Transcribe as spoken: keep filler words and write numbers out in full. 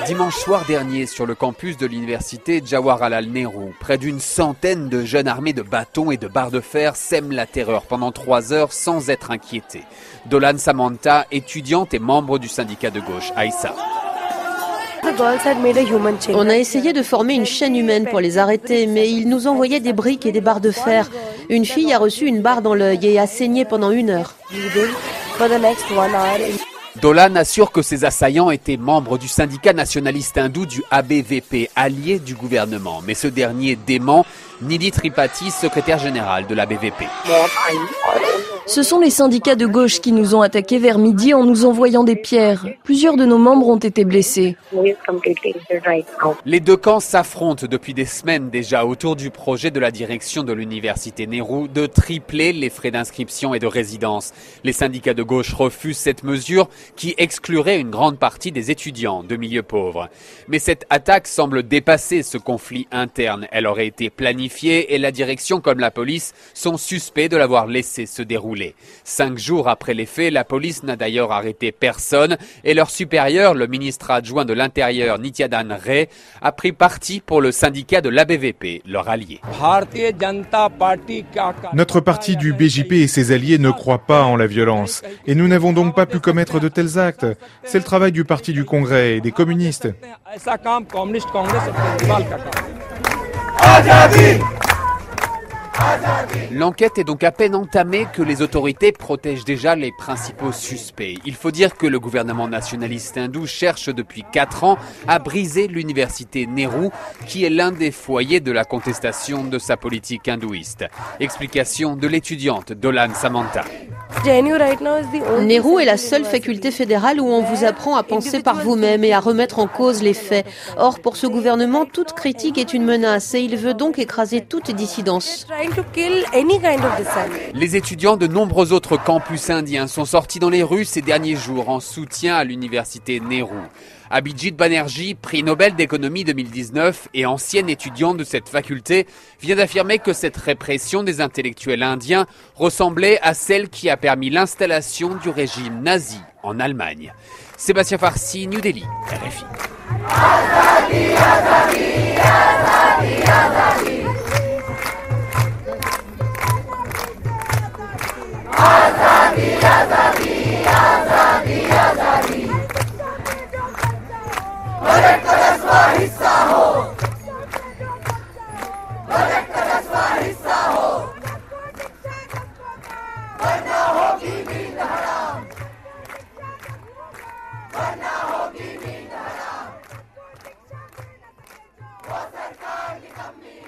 Dimanche soir dernier, sur le campus de l'université Jawaharlal Nehru, près d'une centaine de jeunes armés de bâtons et de barres de fer sèment la terreur pendant trois heures sans être inquiétés. Dolan Samanta, étudiante et membre du syndicat de gauche Aïssa. On a essayé de former une chaîne humaine pour les arrêter, mais ils nous envoyaient des briques et des barres de fer. Une fille a reçu une barre dans l'œil et a saigné pendant une heure. Dolan assure que ses assaillants étaient membres du syndicat nationaliste hindou du A B V P, allié du gouvernement. Mais ce dernier dément Nidhi Tripathi, secrétaire général de l'A B V P. Ce sont les syndicats de gauche qui nous ont attaqués vers midi en nous envoyant des pierres. Plusieurs de nos membres ont été blessés. Les deux camps s'affrontent depuis des semaines déjà autour du projet de la direction de l'université Nehru de tripler les frais d'inscription et de résidence. Les syndicats de gauche refusent cette mesure qui exclurait une grande partie des étudiants de milieux pauvres. Mais cette attaque semble dépasser ce conflit interne. Elle aurait été planifiée et la direction comme la police sont suspects de l'avoir laissé se dérouler. Cinq jours après les faits, la police n'a d'ailleurs arrêté personne et leur supérieur, le ministre adjoint de l'Intérieur Nityadan Ray, a pris parti pour le syndicat de l'A B V P, leur allié. Notre parti du B J P et ses alliés ne croient pas en la violence et nous n'avons donc pas pu commettre de tels actes. C'est le travail du parti du Congrès et des communistes. L'enquête est donc à peine entamée que les autorités protègent déjà les principaux suspects. Il faut dire que le gouvernement nationaliste hindou cherche depuis quatre ans à briser l'université Nehru, qui est l'un des foyers de la contestation de sa politique hindouiste. Explication de l'étudiante Dolan Samanta. Nehru est la seule faculté fédérale où on vous apprend à penser par vous-même et à remettre en cause les faits. Or, pour ce gouvernement, toute critique est une menace et il veut donc écraser toute dissidence. Les étudiants de nombreux autres campus indiens sont sortis dans les rues ces derniers jours en soutien à l'université Nehru. Abhijit Banerjee, prix Nobel d'économie deux mille dix-neuf et ancienne étudiante de cette faculté, vient d'affirmer que cette répression des intellectuels indiens ressemblait à celle qui a permis l'installation du régime nazi en Allemagne. Sébastien Farsi, New Delhi, R F I. Bharat ka daswaं hissa ho, Bharat ka daswaं hissa ho, warna hogi neend haram, warna hogi neend haram, wo sarkar nikam